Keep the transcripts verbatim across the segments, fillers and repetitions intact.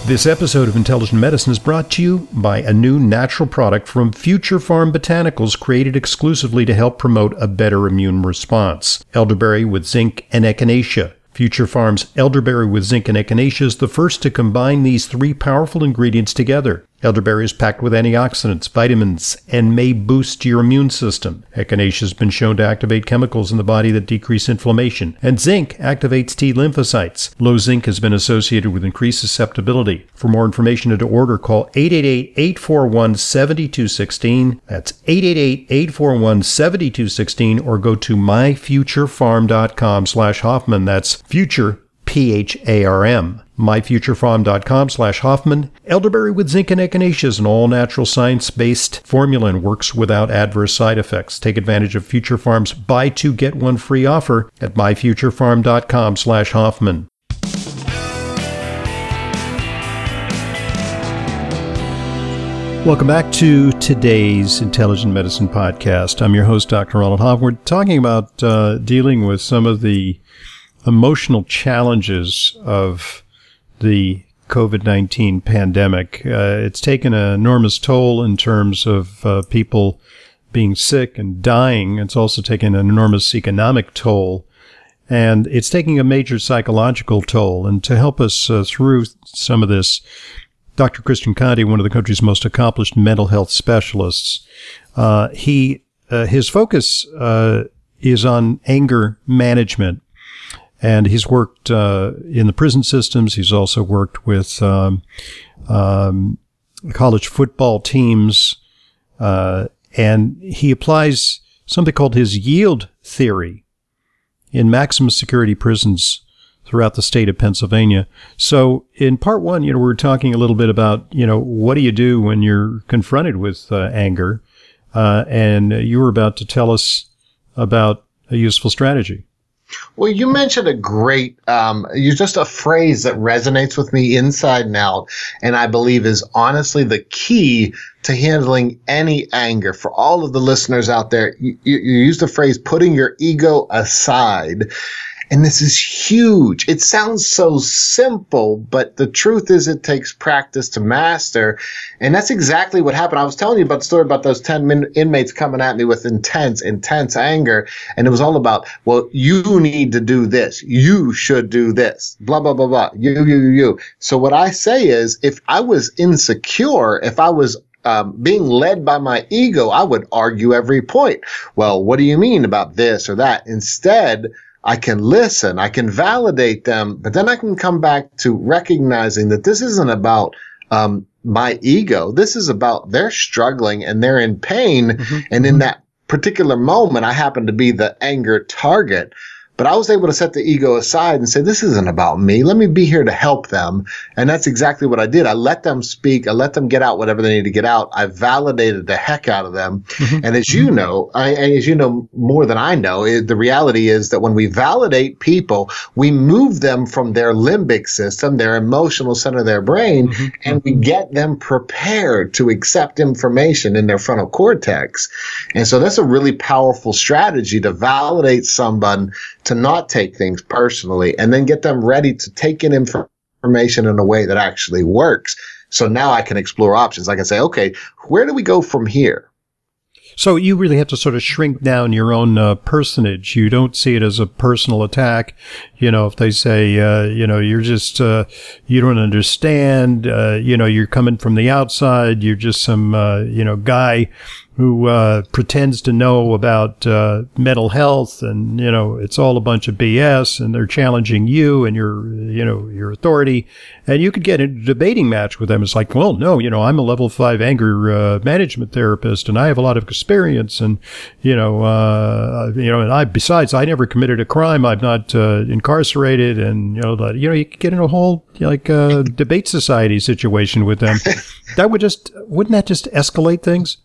This episode of Intelligent Medicine is brought to you by a new natural product from Future Farm Botanicals created exclusively to help promote a better immune response. Elderberry with zinc and echinacea. Future Farm's elderberry with zinc and echinacea is the first to combine these three powerful ingredients together. Elderberry is packed with antioxidants, vitamins, and may boost your immune system. Echinacea has been shown to activate chemicals in the body that decrease inflammation. And zinc activates T lymphocytes. Low zinc has been associated with increased susceptibility. For more information and to order, call eight eight eight, eight four one, seven two one six. That's eight eight eight, eight four one, seven two one six, or go to my future farm dot com slash Hoffman. That's future, P H A R M. my future farm dot com slash Hoffman. Elderberry with zinc and echinacea is an all-natural science-based formula and works without adverse side effects. Take advantage of Future Farm's buy two, get one free offer at my future farm dot com slash Hoffman. Welcome back to today's Intelligent Medicine Podcast. I'm your host, Doctor Ronald Hoffman. We're talking about uh, dealing with some of the emotional challenges of the COVID nineteen pandemic. Uh, it's taken an enormous toll in terms of uh, people being sick and dying. It's also taken an enormous economic toll, and it's taking a major psychological toll. And to help us uh, through some of this, Doctor Christian Conte, one of the country's most accomplished mental health specialists, uh, he uh, his focus uh, is on anger management. And he's worked uh, in the prison systems. He's also worked with um, um, college football teams. Uh, and he applies something called his yield theory in maximum security prisons throughout the state of Pennsylvania. So in part one, you know, we were talking a little bit about, you know, what do you do when you're confronted with uh, anger? Uh, and you were about to tell us about a useful strategy. Well, you mentioned a great, um, you're just a phrase that resonates with me inside and out, and I believe is honestly the key to handling any anger. For all of the listeners out there, you, you use the phrase putting your ego aside. And this is huge. It sounds so simple, but the truth is it takes practice to master. And that's exactly what happened. I was telling you about the story about those ten min- inmates coming at me with intense, intense anger. And it was all about, well, you need to do this. You should do this. Blah, blah, blah, blah. You, you, you, you. So what I say is, if I was insecure, if I was Um, being led by my ego, I would argue every point. Well, what do you mean about this or that? Instead, I can listen, I can validate them, but then I can come back to recognizing that this isn't about um, my ego. This is about they're struggling and they're in pain. Mm-hmm. And in that particular moment, I happen to be the anger target. But I was able to set the ego aside and say, this isn't about me. Let me be here to help them. And that's exactly what I did. I let them speak. I let them get out whatever they need to get out. I validated the heck out of them. Mm-hmm. And as you know, I, as you know more than I know, it, the reality is that when we validate people, we move them from their limbic system, their emotional center of their brain, mm-hmm. and we get them prepared to accept information in their frontal cortex. And so that's a really powerful strategy to validate someone, to not take things personally, and then get them ready to take in information in a way that actually works. So now I can explore options. I can say, okay, where do we go from here? So you really have to sort of shrink down your own uh, personage. You don't see it as a personal attack. You know, if they say, uh, you know, you're just, uh, you don't understand, uh, you know, you're coming from the outside, you're just some, uh, you know, guy who uh, pretends to know about uh, mental health, and, you know, it's all a bunch of B S, and they're challenging you and your, you know, your authority. And you could get in a debating match with them. It's like, well, no, you know, I'm a level five anger uh, management therapist, and I have a lot of experience, and, you know, uh, you know, and I, besides, I never committed a crime. I'm not uh, incarcerated, and, you know, that, you know, you could get in a whole, like, uh, debate society situation with them. That would just, wouldn't that just escalate things?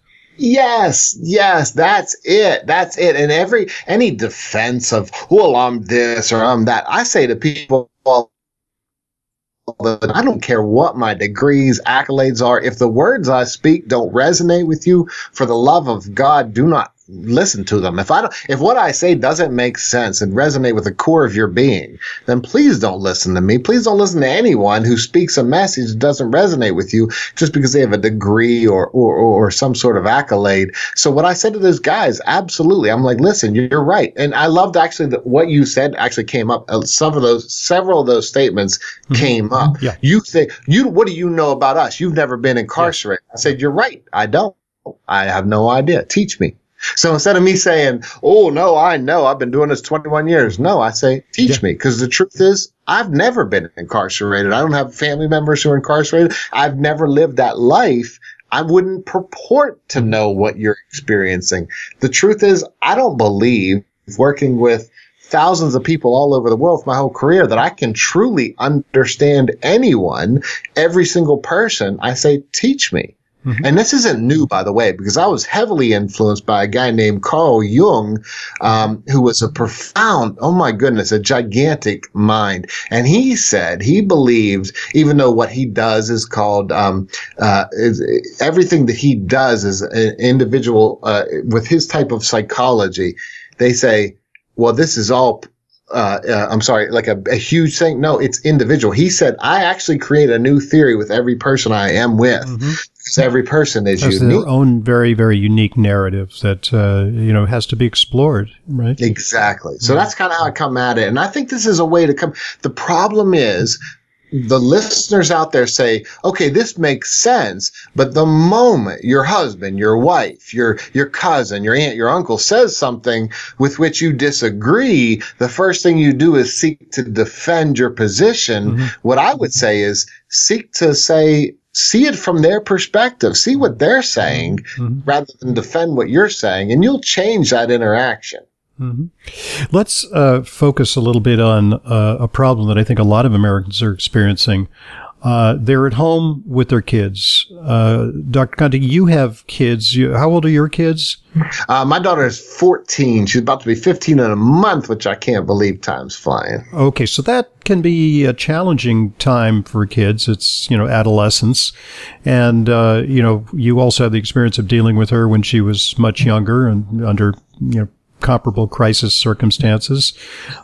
Yes, yes, that's it. That's it. And every, any defense of, well, I'm this or I'm that, I say to people, I don't care what my degrees, accolades are. If the words I speak don't resonate with you, for the love of God, do not listen to them. If I don't, if what I say doesn't make sense and resonate with the core of your being, then please don't listen to me. Please don't listen to anyone who speaks a message that doesn't resonate with you just because they have a degree or, or, or some sort of accolade. So what I said to those guys, absolutely. I'm like, listen, you're right. And I loved actually that what you said actually came up. Some of those, several of those statements mm-hmm. came up. Yeah. You say, you, what do you know about us? You've never been incarcerated. Yeah. I said, you're right. I don't. I have no idea. Teach me. So instead of me saying, oh, no, I know, I've been doing this twenty-one years. No, I say, teach yeah. me. Because the truth is, I've never been incarcerated. I don't have family members who are incarcerated. I've never lived that life. I wouldn't purport to know what you're experiencing. The truth is, I don't believe working with thousands of people all over the world for my whole career that I can truly understand anyone, every single person. I say, teach me. Mm-hmm. And this isn't new, by the way, because I was heavily influenced by a guy named Carl Jung, um, who was a profound, oh my goodness, a gigantic mind. And he said he believes, even though what he does is called, um, uh, is, everything that he does is an individual, uh, with his type of psychology, they say, well, this is all Uh, uh, I'm sorry, like a, a huge thing. No, it's individual. He said, I actually create a new theory with every person I am with. Mm-hmm. Because every person is That's unique. Their own very, very unique narrative that, uh, you know, has to be explored, right? Exactly. So mm-hmm. that's kind of how I come at it. And I think this is a way to come. The problem is, the listeners out there say, okay, this makes sense. But the moment your husband, your wife, your, your cousin, your aunt, your uncle says something with which you disagree, the first thing you do is seek to defend your position. Mm-hmm. What I would say is seek to say, see it from their perspective, see what they're saying mm-hmm. rather than defend what you're saying. And you'll change that interaction. Mm-hmm. Let's uh, focus a little bit on uh, a problem that I think a lot of Americans are experiencing. Uh, they're at home with their kids. Uh, Doctor Conte, you have kids. You, how old are your kids? Uh, my daughter is fourteen. She's about to be fifteen in a month, which I can't believe time's flying. Okay, so that can be a challenging time for kids. It's, you know, adolescence. And, uh, you know, you also have the experience of dealing with her when she was much younger and under, you know, comparable crisis circumstances.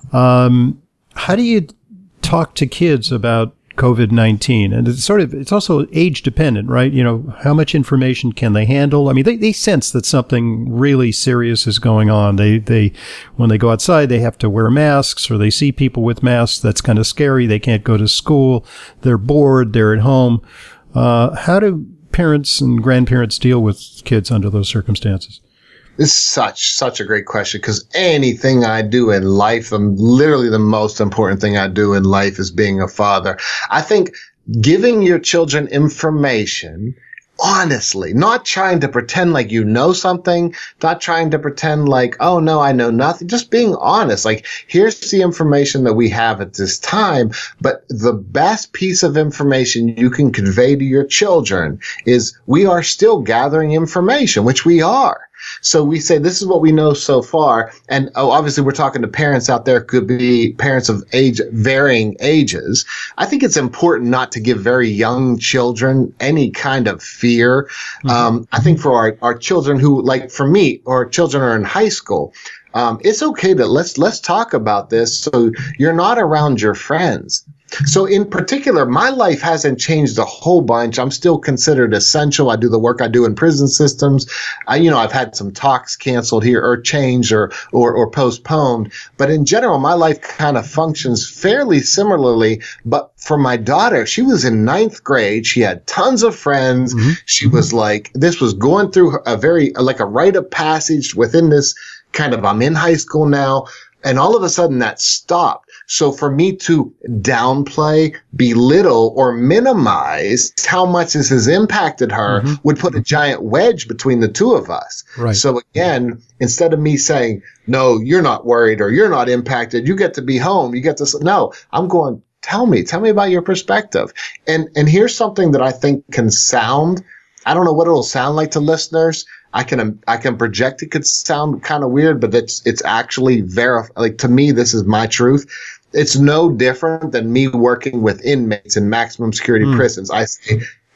Um, how do you talk to kids about COVID nineteen? And it's sort of, it's also age dependent, right? You know, how much information can they handle? I mean, they, they sense that something really serious is going on. They, they, when they go outside, they have to wear masks, or they see people with masks. That's kind of scary. They can't go to school. They're bored. They're at home. Uh, how do parents and grandparents deal with kids under those circumstances? This is such, such a great question, because anything I do in life, um, literally the most important thing I do in life is being a father. I think giving your children information, honestly, not trying to pretend like you know something, not trying to pretend like, oh, no, I know nothing, just being honest. Like, here's the information that we have at this time, but the best piece of information you can convey to your children is we are still gathering information, which we are. So we say, this is what we know so far. And oh, obviously we're talking to parents out there, could be parents of age, varying ages. I think it's important not to give very young children any kind of fear. Mm-hmm. Um, I think for our, our children who, like for me, or children are in high school, um, it's okay to let's, let's talk about this. So you're not around your friends. So in particular, my life hasn't changed a whole bunch. I'm still considered essential. I do the work I do in prison systems. I, you know, I've had some talks canceled here or changed or, or, or postponed. But in general, my life kind of functions fairly similarly. But for my daughter, she was in ninth grade. She had tons of friends. Mm-hmm. She was like, this was going through a very, like a rite of passage within this kind of, I'm in high school now. And all of a sudden that stopped. So for me to downplay, belittle, or minimize how much this has impacted her mm-hmm. would put a giant wedge between the two of us. Right. So again, instead of me saying, no, you're not worried or you're not impacted, you get to be home, you get to, no, I'm going, tell me, tell me about your perspective. And, and here's something that I think can sound, I don't know what it'll sound like to listeners. I can I can project it could sound kind of weird, but it's it's actually verified. Like, to me, this is my truth. It's no different than me working with inmates in maximum security mm. prisons. I say,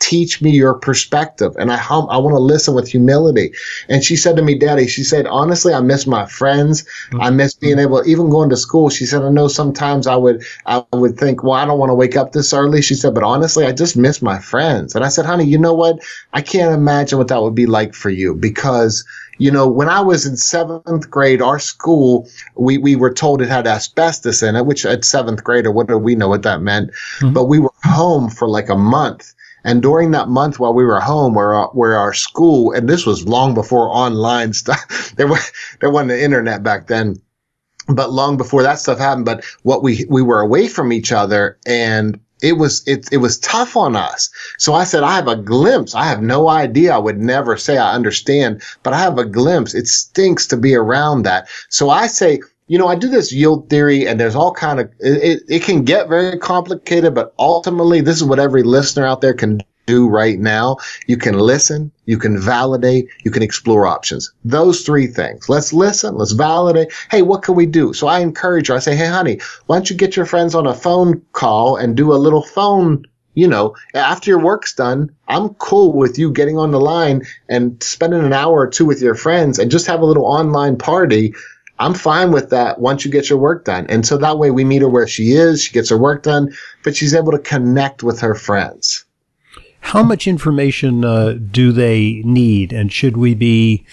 teach me your perspective. And I, hum- I want to listen with humility. And she said to me, Daddy, she said, honestly, I miss my friends. Mm-hmm. I miss being able, even going to school. She said, I know sometimes I would, I would think, well, I don't want to wake up this early. She said, but honestly, I just miss my friends. And I said, honey, you know what? I can't imagine what that would be like for you, because you know, when I was in seventh grade, our school, we, we were told it had asbestos in it, which at seventh grade, or what do we know what that meant? Mm-hmm. But we were home for like a month. And during that month while we were home, where our, where our school, and this was long before online stuff, there, was, there wasn't the internet back then, but long before that stuff happened. But what we, we were away from each other, and It was it it was tough on us. So I said, I have a glimpse. I have no idea. I would never say I understand, but I have a glimpse. It stinks to be around that. So I say, you know, I do this yield theory, and there's all kind of it. It can get very complicated, but ultimately, this is what every listener out there can do right now. You can listen, you can validate, you can explore options. Those three things. Let's listen, let's validate. Hey, what can we do? So I encourage her. I say, hey, honey, why don't you get your friends on a phone call and do a little phone, you know, after your work's done. I'm cool with you getting on the line and spending an hour or two with your friends and just have a little online party. I'm fine with that once you get your work done. And so that way we meet her where she is, she gets her work done, but she's able to connect with her friends. How much information uh, do they need, and should we be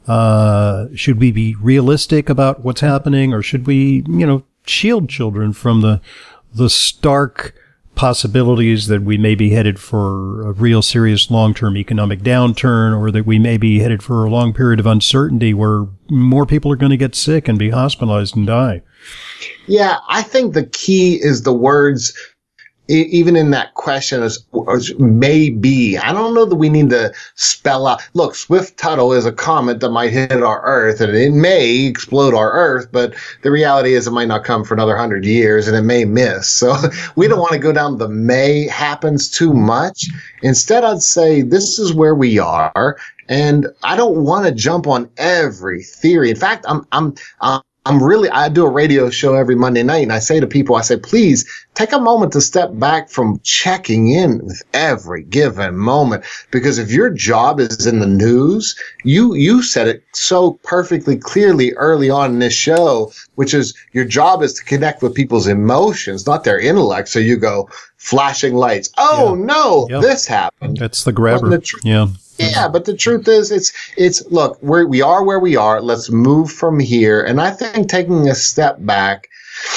uh, should we be realistic about what's happening, or should we, you know, shield children from the the stark possibilities that we may be headed for a real serious long-term economic downturn, or that we may be headed for a long period of uncertainty where more people are going to get sick and be hospitalized and die? Yeah, I think the key is the words. Even in that question, is, is maybe. I don't know that we need to spell out. Look, Swift-Tuttle is a comet that might hit our Earth, and it may explode our Earth, but the reality is it might not come for another hundred years, and it may miss. So we don't want to go down the may happens too much. Instead, I'd say this is where we are, and I don't want to jump on every theory. In fact, I'm I'm. I'm I'm really, I do a radio show every Monday night, and I say to people, I say, please take a moment to step back from checking in with every given moment. Because if your job is in the news, you, you said it so perfectly clearly early on in this show, which is your job is to connect with people's emotions, not their intellect. So you go flashing lights. Oh, yeah. no, yep. This happened. That's the grabber. The tr- yeah. Yeah, but the truth is, it's it's look, we're, we are where we are. Let's move from here. And I think taking a step back,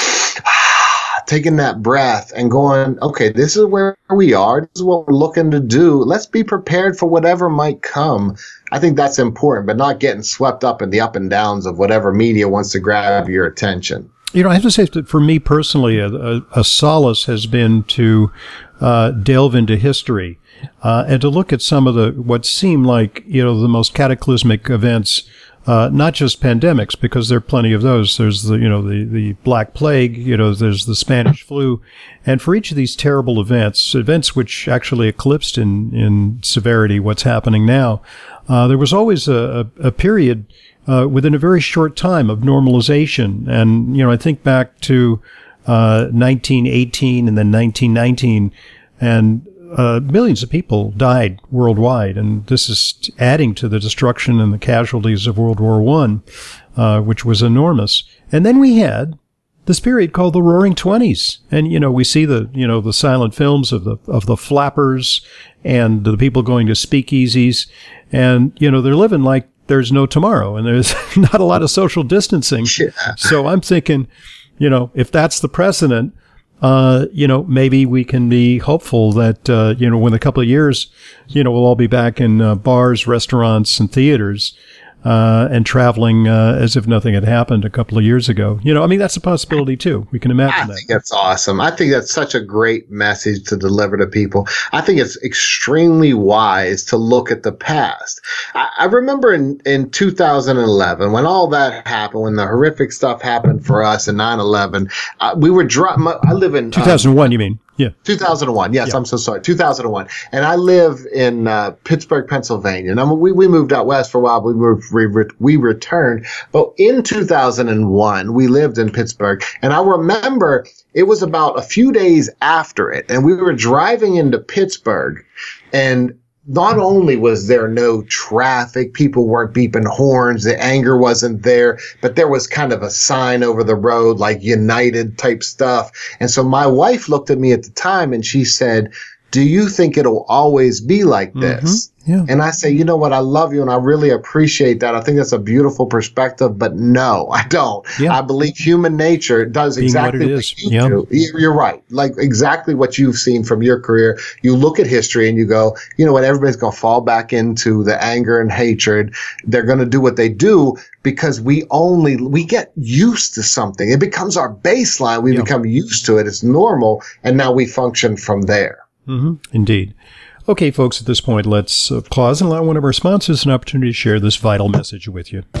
taking that breath and going, okay, this is where we are. This is what we're looking to do. Let's be prepared for whatever might come. I think that's important, but not getting swept up in the up and downs of whatever media wants to grab your attention. You know, I have to say that for me personally, a, a, a solace has been to uh, delve into history. Uh, and to look at some of the, what seem like, you know, the most cataclysmic events, uh, not just pandemics, because there are plenty of those. There's the, you know, the, the Black Plague, you know, there's the Spanish flu. And for each of these terrible events, events which actually eclipsed in, in severity what's happening now, uh, there was always a, a, a period, uh, within a very short time of normalization. And, you know, I think back to, uh, nineteen eighteen and then nineteen nineteen, and Uh, millions of people died worldwide, and this is adding to the destruction and the casualties of World War One, uh, which was enormous. And then we had this period called the Roaring Twenties, and you know we see the you know the silent films of the of the flappers and the people going to speakeasies, and you know they're living like there's no tomorrow, and there's not a lot of social distancing. Yeah. So I'm thinking, you know, if that's the precedent. Uh, you know, maybe we can be hopeful that, uh, you know, in a couple of years, you know, we'll all be back in uh, bars, restaurants, and theaters, uh, and traveling uh, as if nothing had happened a couple of years ago. You know, I mean, that's a possibility, too. We can imagine I that. I think that's awesome. I think that's such a great message to deliver to people. I think it's extremely wise to look at the past. I, I remember in, in two thousand eleven, when all that happened, when the horrific stuff happened for us in nine eleven, uh, we were dri- I live in two thousand one, uh, you mean? Yeah. two thousand one. Yes, yeah. I'm so sorry. two thousand one. And I live in uh, Pittsburgh, Pennsylvania. Now, we, we moved out west for a while. We moved, we, we returned. But in two thousand one, we lived in Pittsburgh. And I remember it was about a few days after it. And we were driving into Pittsburgh. And not only was there no traffic, people weren't beeping horns, the anger wasn't there, but there was kind of a sign over the road, like United type stuff. And so my wife looked at me at the time and she said, do you think it'll always be like this? Mm-hmm. Yeah. And I say, you know what? I love you and I really appreciate that. I think that's a beautiful perspective, but no, I don't. Yeah. I believe human nature does Being exactly what, it what is. you yeah. do. You're right. Like exactly what you've seen from your career. You look at history and you go, you know what? Everybody's going to fall back into the anger and hatred. They're going to do what they do because we only, we get used to something. It becomes our baseline. We yeah. become used to it. It's normal. And now we function from there. Mm-hmm. Indeed. Okay, folks, at this point, let's uh, pause and allow one of our sponsors an opportunity to share this vital message with you.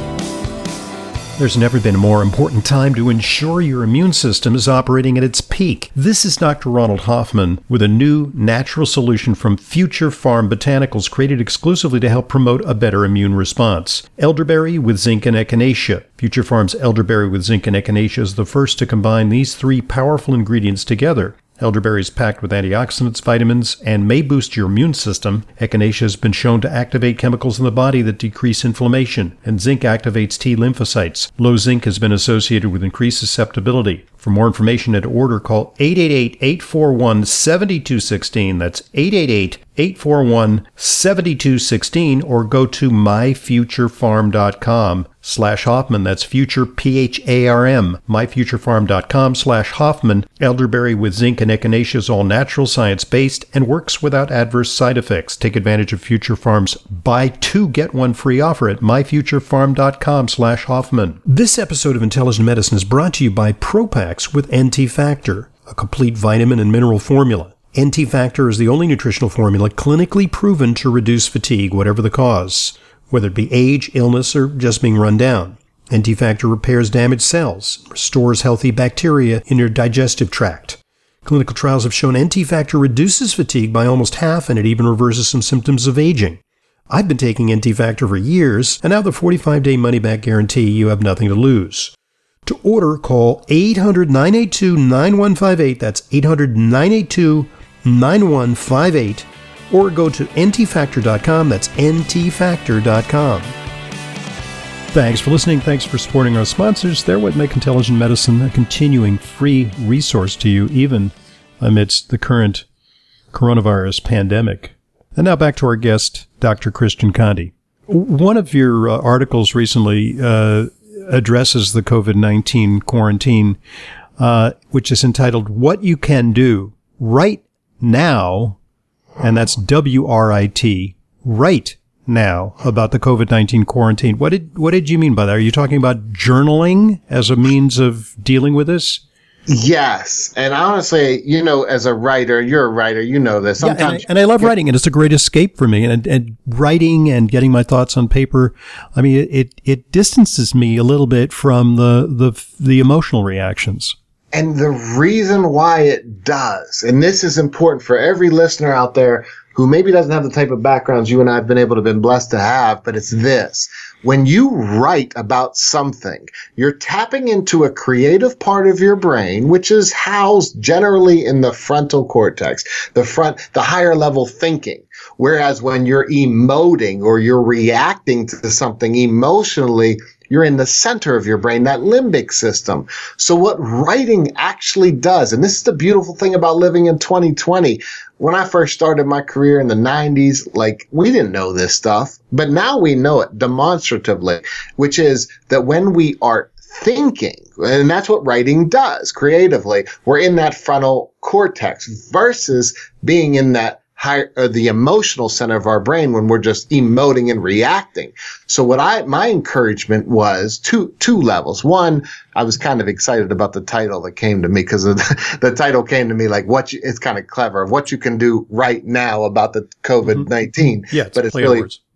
There's never been a more important time to ensure your immune system is operating at its peak. This is Doctor Ronald Hoffman with a new natural solution from Future Farm Botanicals created exclusively to help promote a better immune response. Elderberry with zinc and echinacea. Future Farm's elderberry with zinc and echinacea is the first to combine these three powerful ingredients together. Elderberry is packed with antioxidants, vitamins, and may boost your immune system. Echinacea has been shown to activate chemicals in the body that decrease inflammation, and zinc activates T lymphocytes. Low zinc has been associated with increased susceptibility. For more information and to order, call eight eight eight, eight four one, seven two one six. That's eight eight eight, eight four one, seven two one six, or go to my future farm dot com slash Hoffman. That's future, P H A R M, my future farm dot com slash Hoffman. Elderberry with zinc and echinacea is all natural, science-based, and works without adverse side effects. Take advantage of Future Farm's buy two, get one free offer at my future farm dot com slash Hoffman. This episode of Intelligent Medicine is brought to you by Propax with N T Factor, a complete vitamin and mineral formula. N T Factor is the only nutritional formula clinically proven to reduce fatigue, whatever the cause, whether it be age, illness, or just being run down. N T Factor repairs damaged cells, restores healthy bacteria in your digestive tract. Clinical trials have shown N T Factor reduces fatigue by almost half, and it even reverses some symptoms of aging. I've been taking N T Factor for years, and now the forty-five day money-back guarantee, you have nothing to lose. To order, call eight hundred, nine eight two, nine one five eight. That's eight hundred, nine eight two, nine one five eight. Or go to N T factor dot com. That's N T factor dot com. Thanks for listening. Thanks for supporting our sponsors. They're what make Intelligent Medicine a continuing free resource to you, even amidst the current coronavirus pandemic. And now back to our guest, Doctor Christian Conde. One of your uh, articles recently uh, addresses the COVID nineteen quarantine, uh, which is entitled What You Can Do Right Now, and that's W R I T, right now, about the COVID nineteen quarantine. What did what did you mean by that? Are you talking about journaling as a means of dealing with this? Yes. And honestly, you know, as a writer, you're a writer, you know this. Sometimes, yeah, and, I, and I love writing, and it's a great escape for me. And, and writing and getting my thoughts on paper, I mean, it, it distances me a little bit from the, the, the emotional reactions. And the reason why it does, and this is important for every listener out there who maybe doesn't have the type of backgrounds you and I have been able to been blessed to have, but it's this. When you write about something, you're tapping into a creative part of your brain, which is housed generally in the frontal cortex, the front, the higher level thinking. Whereas when you're emoting or you're reacting to something emotionally, you're in the center of your brain, that limbic system. So what writing actually does, and this is the beautiful thing about living in twenty twenty, when I first started my career in the nineties, like, we didn't know this stuff, but now we know it demonstratively, which is that when we are thinking, and that's what writing does creatively, we're in that frontal cortex versus being in that higher, or the emotional center of our brain when we're just emoting and reacting. So what I, my encouragement was two, two levels. One, I was kind of excited about the title that came to me because the, the title came to me like what you, it's kind of clever of what you can do right now about the COVID nineteen. Mm-hmm. Yeah, it's but it's play really, words.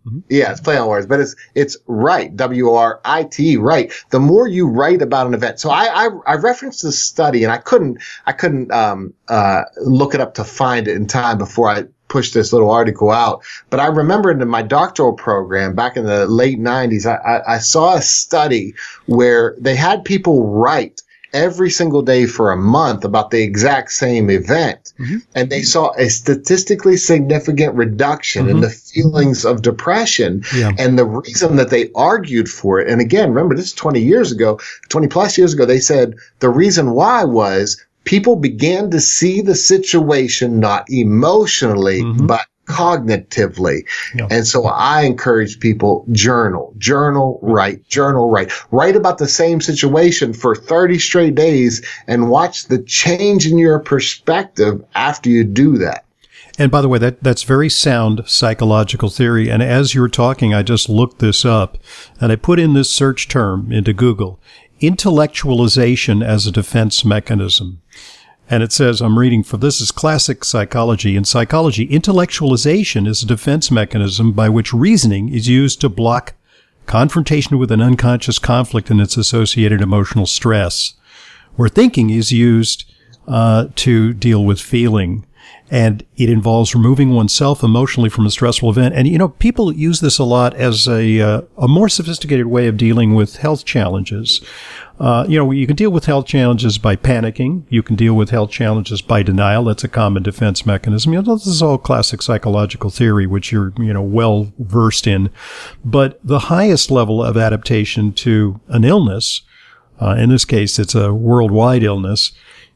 Mm-hmm. Yeah, it's play on words, but it's it's write, W R I T, write. The more you write about an event, so I I, I referenced this study, and I couldn't I couldn't um, uh, look it up to find it in time before I pushed this little article out. But I remember in my doctoral program back in the late nineties, I, I, I saw a study where they had people write every single day for a month about the exact same event. Mm-hmm. And they saw a statistically significant reduction mm-hmm. in the feelings of depression. Yeah. And the reason that they argued for it, and again, remember, this is twenty years ago, twenty plus years ago, they said the reason why was people began to see the situation not emotionally, mm-hmm. but cognitively. Yeah. And so I encourage people, journal, journal, write, journal, write, write about the same situation for thirty straight days and watch the change in your perspective after you do that. And by the way, that, that's very sound psychological theory. And as you were talking, I just looked this up and I put in this search term into Google, intellectualization as a defense mechanism. And it says, I'm reading for this is classic psychology. In psychology, intellectualization is a defense mechanism by which reasoning is used to block confrontation with an unconscious conflict and its associated emotional stress, where thinking is used uh, to deal with feeling. And it involves removing oneself emotionally from a stressful event. And, you know, people use this a lot as a, uh, a more sophisticated way of dealing with health challenges. Uh, you know, you can deal with health challenges by panicking. You can deal with health challenges by denial. That's a common defense mechanism. You know, this is all classic psychological theory, which you're, you know, well versed in. But the highest level of adaptation to an illness, uh, in this case, it's a worldwide illness,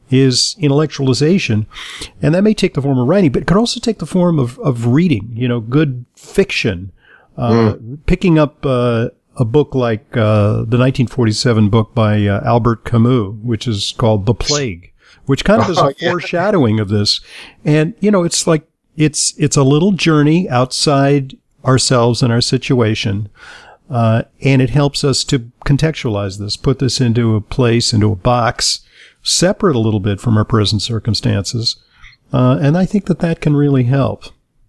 is intellectualization. And that may take the form of writing, but it could also take the form of, of reading, you know, good fiction, uh, mm. picking up, uh, a book like, uh, the nineteen forty-seven book by uh, Albert Camus, which is called The Plague, which kind of is a yeah. foreshadowing of this. And, you know, it's like, it's, it's a little journey outside ourselves and our situation. Uh, and it helps us to contextualize this, put this into a place, into a box, separate a little bit from our present circumstances. Uh, and I think that that can really help.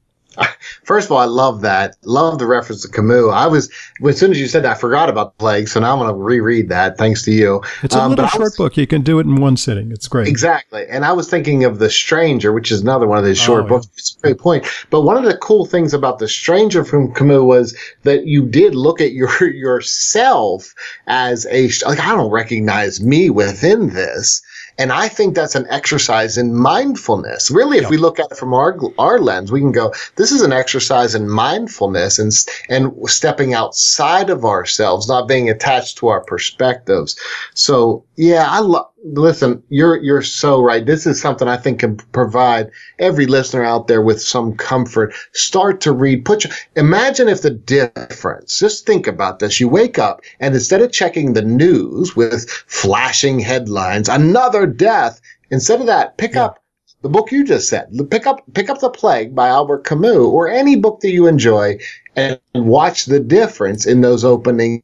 First of all, I love that. Love the reference to Camus. I was, as soon as you said that, I forgot about the Plague, so now I'm going to reread that, thanks to you. It's a um, little short was, book. You can do it in one sitting. It's great. Exactly. And I was thinking of The Stranger, which is another one of these short oh, books. Yeah. It's a great point. But one of the cool things about The Stranger from Camus was that you did look at your yourself as a, like, I don't recognize me within this. And I think that's an exercise in mindfulness. Really, if yeah. we look at it from our our lens, we can go, this is an exercise in mindfulness and and stepping outside of ourselves, not being attached to our perspectives. So, yeah, I love. Listen, you're you're so right. This is something I think can provide every listener out there with some comfort. Start to read. Put your, imagine if the difference. Just think about this. You wake up and instead of checking the news with flashing headlines, another death. Instead of that, pick yeah. up the book you just said. Pick up pick up The Plague by Albert Camus or any book that you enjoy, and watch the difference in those opening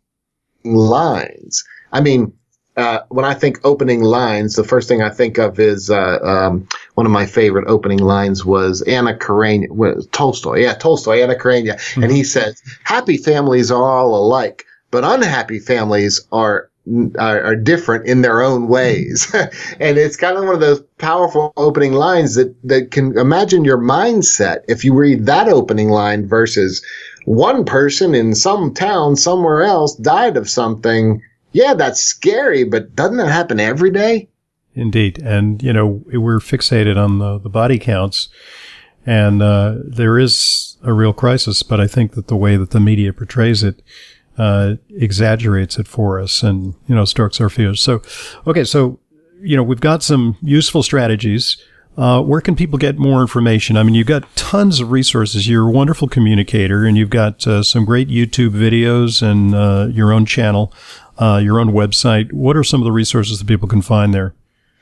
lines. I mean. Uh, when I think opening lines, the first thing I think of is uh, um, one of my favorite opening lines was Anna Karenina, was Tolstoy. Yeah, Tolstoy, Anna Karenina. Mm-hmm. And he says, happy families are all alike, but unhappy families are are, are different in their own ways. And it's kind of one of those powerful opening lines that, that can imagine your mindset if you read that opening line versus one person in some town somewhere else died of something. Yeah, that's scary, but doesn't that happen every day? Indeed. And, you know, we're fixated on the, the body counts, and uh, there is a real crisis, but I think that the way that the media portrays it uh, exaggerates it for us and, you know, strokes our fears. So, okay, so, you know, we've got some useful strategies. Uh, where can people get more information? I mean, you've got tons of resources. You're a wonderful communicator, and you've got uh, some great YouTube videos and uh, your own channel. Uh, your own website. What are some of the resources that people can find there?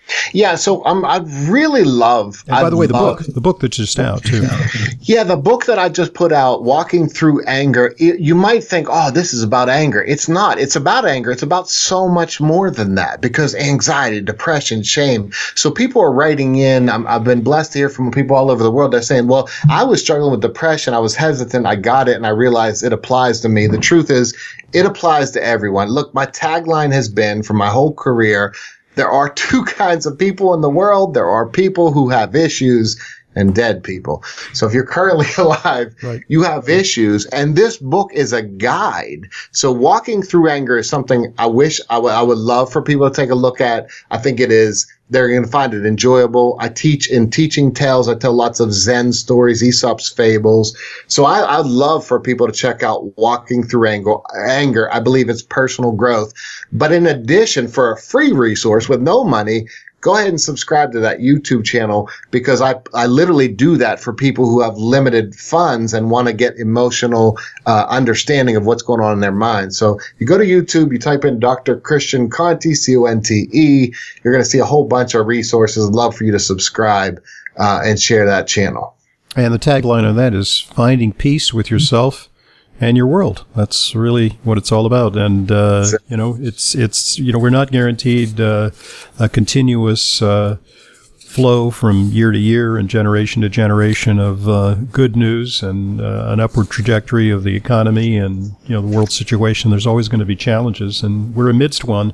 Yeah, so um, I really love. And by I the way, the love, book, the book that's just out too. Yeah, the book that I just put out, Walking Through Anger, it, you might think, oh, this is about anger. It's not. It's about anger. It's about so much more than that, because anxiety, depression, shame. So people are writing in. I'm, I've been blessed to hear from people all over the world. They're saying, well, I was struggling with depression. I was hesitant. I got it, and I realized it applies to me. The truth is, it applies to everyone. Look, my tagline has been for my whole career, there are two kinds of people in the world. There are people who have issues and dead people. So if you're currently alive, right, you have issues. And this book is a guide. So Walking Through Anger is something I wish I, w- I would love for people to take a look at. I think it is. They're going to find it enjoyable. I teach in Teaching Tales. I tell lots of Zen stories, Aesop's fables. So I, I'd love for people to check out Walking Through Anger. Anger. I believe it's personal growth. But in addition, for a free resource with no money, go ahead and subscribe to that YouTube channel, because I, I literally do that for people who have limited funds and want to get emotional uh, understanding of what's going on in their mind. So you go to YouTube, you type in Doctor Christian Conte, C O N T E. You're going to see a whole bunch of resources. I'd love for you to subscribe uh, and share that channel. And the tagline on that is finding peace with yourself and your world. That's really what it's all about. And, uh, you know, it's, it's, you know, we're not guaranteed, uh, a continuous, uh, flow from year to year and generation to generation of, uh, good news and, uh, an upward trajectory of the economy and, you know, the world situation. There's always going to be challenges, and we're amidst one.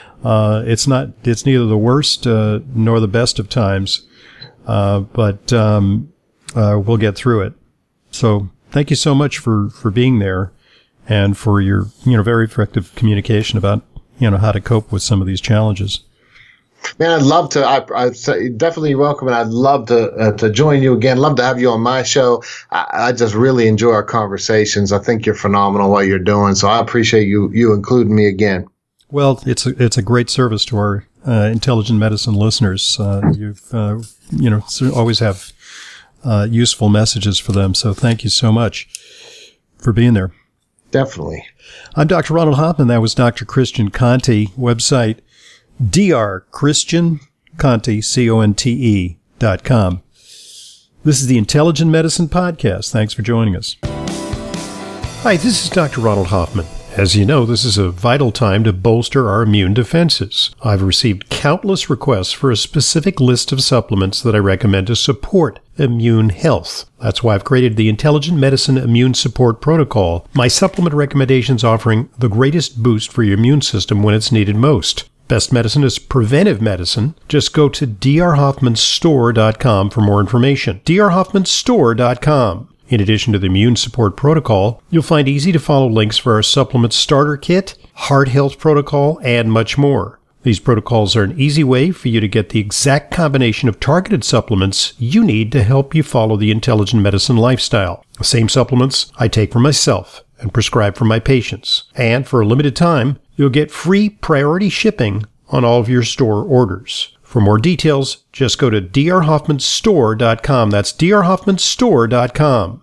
Uh, it's not, it's neither the worst, uh, nor the best of times. Uh, but, um, uh, we'll get through it. So, thank you so much for, for being there and for your, you know, very effective communication about, you know, how to cope with some of these challenges. Man, I'd love to. I, I definitely welcome, and I'd love to uh, to join you again. Love to have you on my show. I, I just really enjoy our conversations. I think you're phenomenal what you're doing, so I appreciate you you including me again. Well, it's a, it's a great service to our uh, intelligent medicine listeners. Uh, you've uh, you know always have Uh, useful messages for them. So thank you so much for being there. Definitely. I'm Doctor Ronald Hoffman. That was Doctor Christian Conte. Website, D R Christian Conte, C O N T E dot com. This is the Intelligent Medicine Podcast. Thanks for joining us. Hi, this is Doctor Ronald Hoffman. As you know, this is a vital time to bolster our immune defenses. I've received countless requests for a specific list of supplements that I recommend to support immune health. That's why I've created the Intelligent Medicine Immune Support Protocol, my supplement recommendations offering the greatest boost for your immune system when it's needed most. Best medicine is preventive medicine. Just go to d r hoffman store dot com for more information. d r hoffman store dot com. In addition to the Immune Support Protocol, you'll find easy-to-follow links for our Supplement Starter Kit, Heart Health Protocol, and much more. These protocols are an easy way for you to get the exact combination of targeted supplements you need to help you follow the intelligent medicine lifestyle. The same supplements I take for myself and prescribe for my patients. And for a limited time, you'll get free priority shipping on all of your store orders. For more details, just go to d r hoffman store dot com. That's d r hoffman store dot com.